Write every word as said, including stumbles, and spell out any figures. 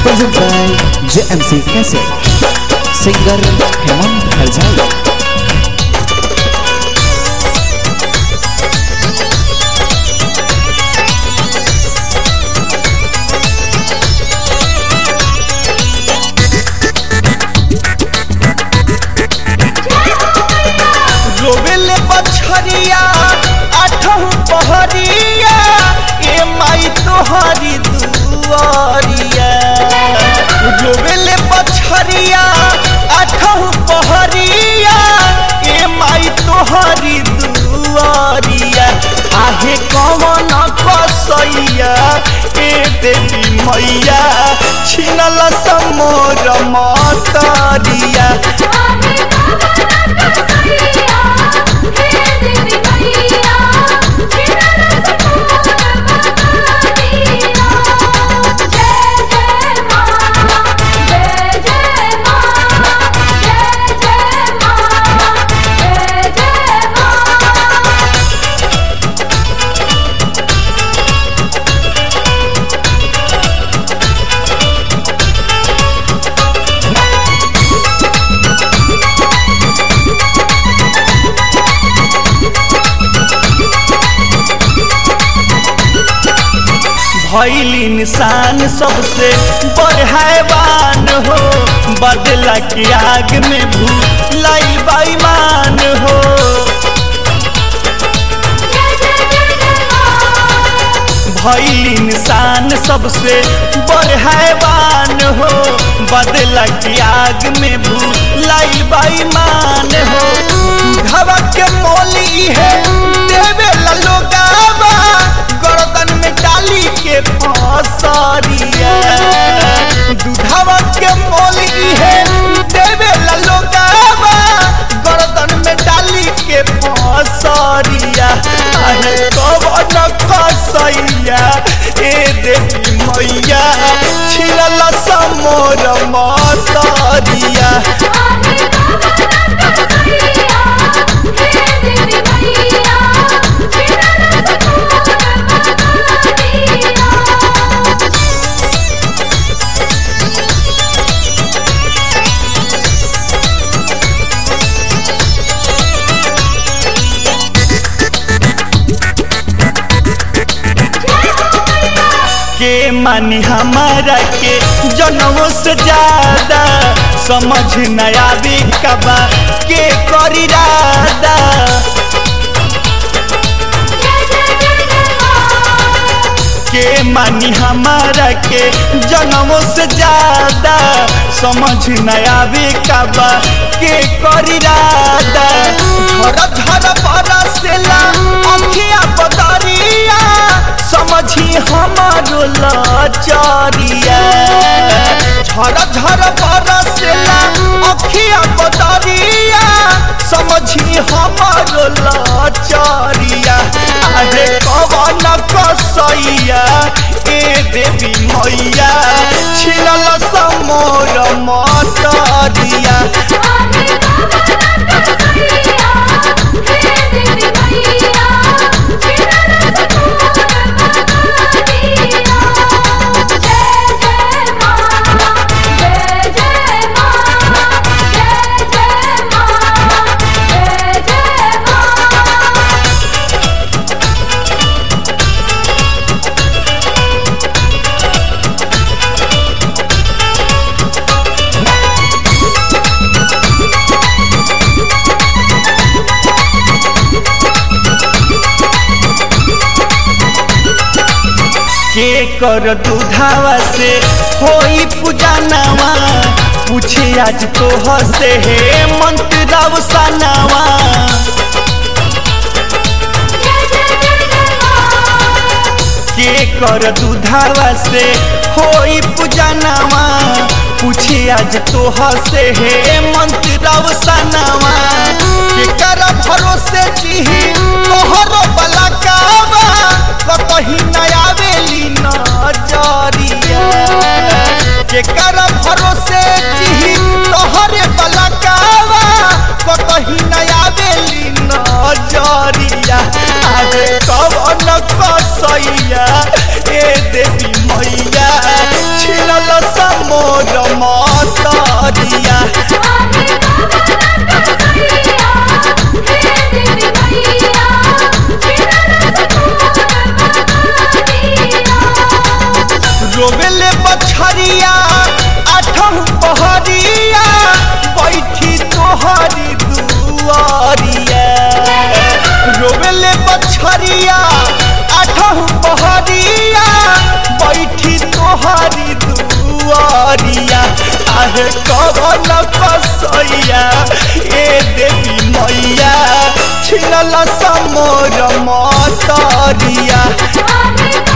Presented by J M C Cassette. Singer Hemant Harjai. रोवेले बछरिया आठहु पहरिया ए माई तोहरी दुआरिया। रोवेले बछरिया आठहु पहरिया ए माई तोहरी दुआरिया। आहे कवन कसैया ए देवी मैया छिनल समोर मतरिया। भइल इंसान सबसे बड़हैवान हो, बदला के आग में भूलाई बेईमान हो। भइल इंसान सबसे बड़हैवान हो, बदला के आग में भूलाई बेईमान हो। हवा के मोली है देवे लोगावा गर्दन में डाली के फसरिया। दूधवा के मोली है देवे लोगावा गर्दन में डाली के फसरिया। अरे कवन कसैया ए देवी मैया छिलल समोर मतरिया। के मानी हमारा के जनमों से ज्यादा समझ न आवे कबा के करी रादा। के मानी हमारा के जनमों से ज्यादा समझ न आवे कबा के करी रादा। झर झर बरसेला अखिया बदरिया समझी हमारो लाचारिया। झर झर बरसेला अखिया बदरिया समझी हमारो लाचारिया। अरे कवन कसैया ए देवी मैया छिलल समोर मतरिया। के कर दूधावा से होई पूजनवा पूछे आज तो हसे हे मंत्र सनावा। के कर दूधावा से होई पूजनवा पूछे आज तो हसे हे मंत्र सनावा। के कर भरोसे जीही तोहरो बलकावा कतही नया बेली नजरिया। के कर भरोसे जीही तोहरे बलकावा कतही नया बेली नजरिया। अरे कवन कसैया ए देवी मैया छिलल सब धन कसैया ए देवी मैया छिनल समोर मतरिया